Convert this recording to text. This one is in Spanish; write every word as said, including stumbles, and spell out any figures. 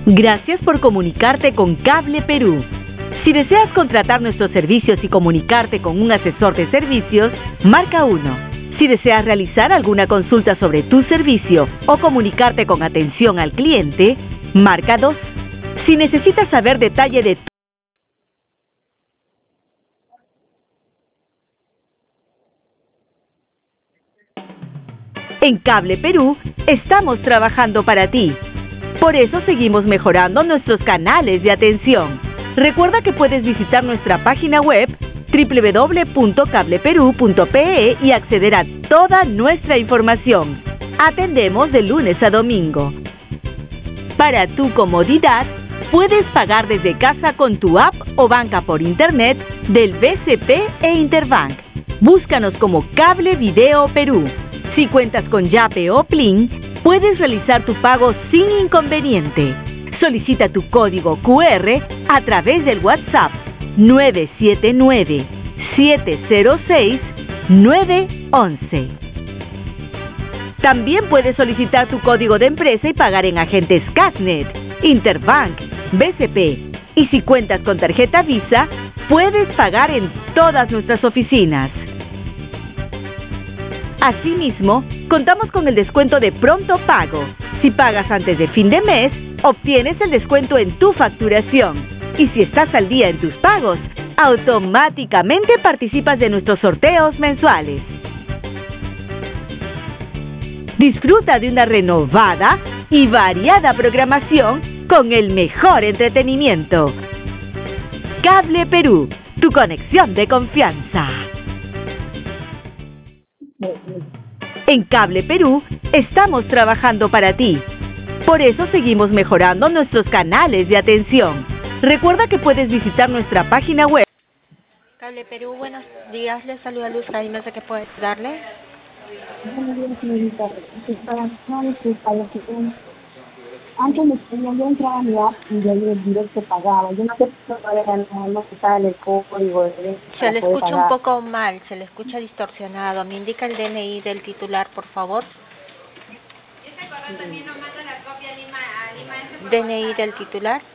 Gracias por comunicarte con Cable Perú. Si deseas contratar nuestros servicios y comunicarte con un asesor de servicios, marca uno. Si deseas realizar alguna consulta sobre tu servicio o comunicarte con atención al cliente, marca dos. Si necesitas saber detalle de tu En Cable Perú, estamos trabajando para ti. Por eso seguimos mejorando nuestros canales de atención. Recuerda que puedes visitar nuestra página web doble u doble u doble u punto cable perú punto pe e y acceder a toda nuestra información. Atendemos de lunes a domingo. Para tu comodidad, puedes pagar desde casa con tu app o banca por internet del B C P e Interbank. Búscanos como Cable Video Perú. Si cuentas con Yape o Plin, puedes realizar tu pago sin inconveniente. Solicita tu código cu erre a través del WhatsApp nueve siete nueve, siete cero seis, nueve once. También puedes solicitar tu código de empresa y pagar en agentes Casnet, Interbank, B C P. Y si cuentas con tarjeta Visa, puedes pagar en todas nuestras oficinas. Asimismo, contamos con el descuento de pronto pago. Si pagas antes de fin de mes, obtienes el descuento en tu facturación. Y si estás al día en tus pagos, automáticamente participas de nuestros sorteos mensuales. Disfruta de una renovada y variada programación con el mejor entretenimiento. Cable Perú, tu conexión de confianza. En Cable Perú, estamos trabajando para ti. Por eso seguimos mejorando nuestros canales de atención. Recuerda que puedes visitar nuestra página web. Cable Perú, buenos días. Les saluda Luz Jaime, ¿de qué puedo darle? Buenos días, señorita. Para no disculpa, lo que antes me tenía yo entraba a mi app y de ahí el directo pagaba. Yo no sé si todavía no, no se sale el código de Se le escucha un poco mal, se le escucha distorsionado. ¿Me indica el D N I del titular, por favor? D N I del titular.